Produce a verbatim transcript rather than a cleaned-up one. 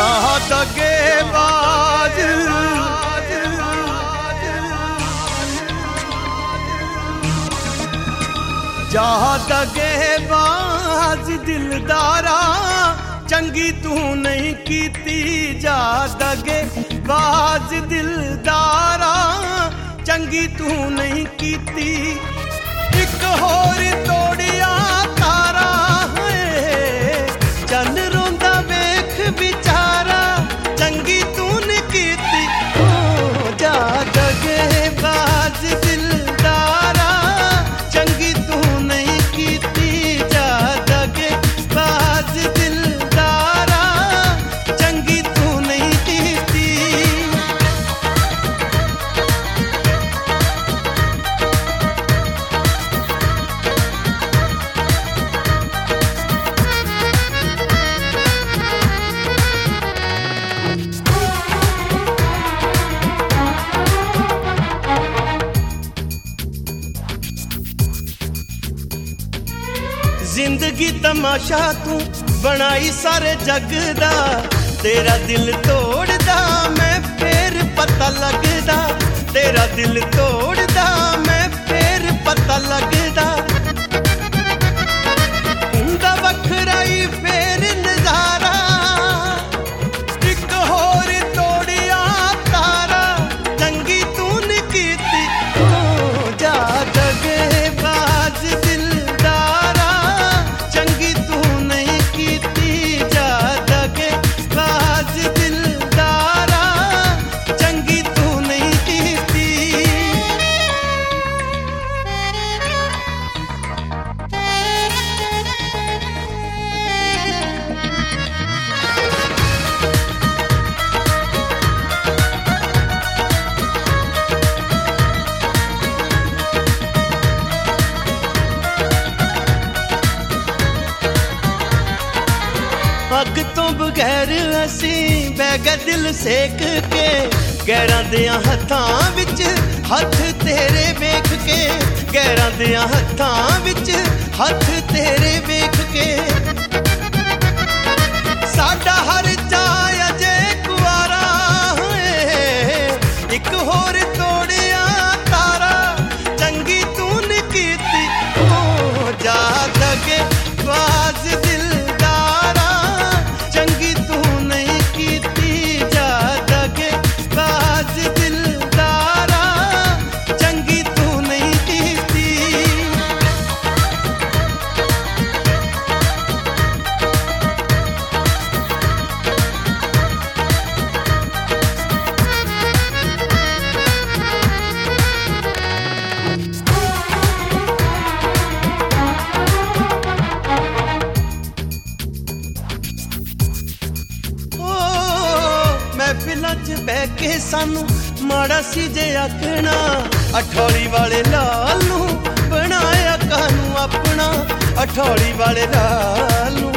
जा दगेबाज जा दगेबाज दिलदारा चंगी तू नहीं कीती जा दगेबाज दिलदारा चंगी तू नहीं कीती एक होर तोड़िया तारा है चन रोंदा वेख बिचारा चंगी तू नहीं कीती ओ जा दगेबाज दिलदारा चंगी तू नहीं कीती जा दगेबाज दिलदारा चंगी तू नहीं कीती। जिंदगी तमाशा तू बनाई सारे जग दा तेरा दिल तोड़दा मैं फिर पता लगदा तेरा दिल तोड़दा मैं फिर पता लगदा उंदा वखराई फिर नजारा एक होर तोड़िया तारा चंगी तू नहीं कीती ओ जा दगेबाज दिलदारा चंगी तू नहीं कीती जा दगेबाज दिलदारा चंगी तू नहीं कीती। अग तो बगैर असी बह गए दिल सेक के गैरां दियां हत्थां विच हथ तेरे वेख के गैरां दियां हत्थां विच हथ तेरे वेख के साडा हर चाह अजे कुआरा है एक होर तोड़िया तारा चंगी तू नहीं कीती ओ जा दगेबाज दिलदारा चंगी तू नहीं कीती जा दगेबाज दिलदारा चंगी तू नहीं कीती। महफिलां च बह के सानू माड़ा सी जे आखना अठौली वाले लाल नू बनाया कानू अपना अठौली वाले लाल नू